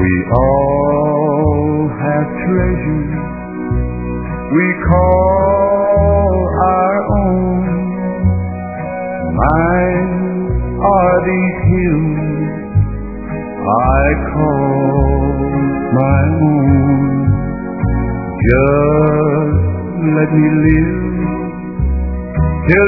We all have treasures we call our own. Mine are these hills I call my own. Just let me live till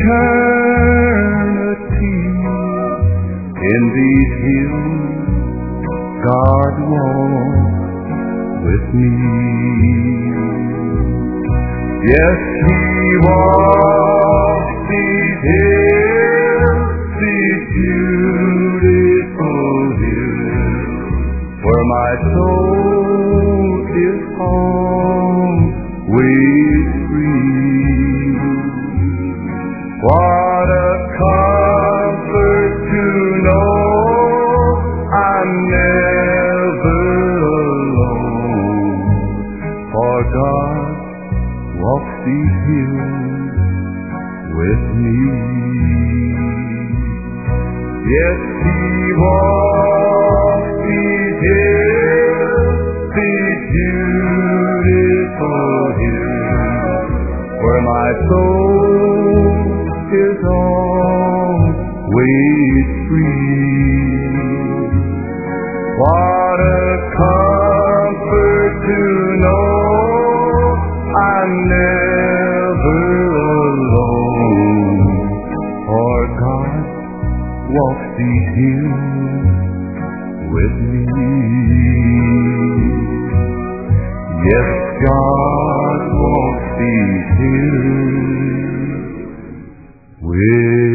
eternity in these hills. God walks with me. Yes, He walks these hills, these beautiful hills, where my soul is always free. What a comfort to know I'm never alone, for God walks these hills with me. Yes, He walks these hills, these beautiful hills, where my soul is always free. What a comfort to know I'm never alone, for God walks these hills with me. Yes, God walks these hills with me.